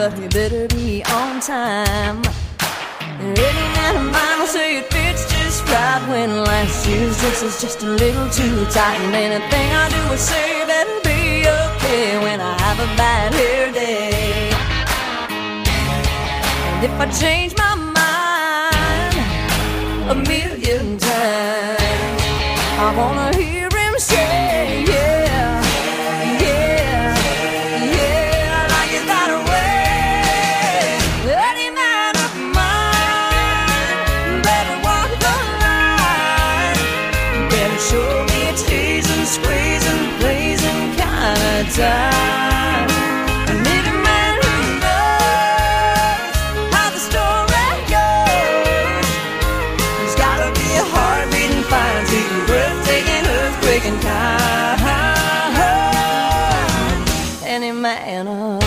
but you better be on time. Any man of mine will say it fits just right when last year's dress is just a little too tight. And anything I do or say better be okay when I have a bad hair day. And if I change my mind a million times, I wanna hear him say, yeah, yeah, yeah, like it that way. Any man of mine better walk the line, better show me a teasing, squeezing, blazing kind of time. I need a man who knows how the story goes. He's gotta be a heart-beating, fine-seeking, breathtaking, earthquaking kind. Any man of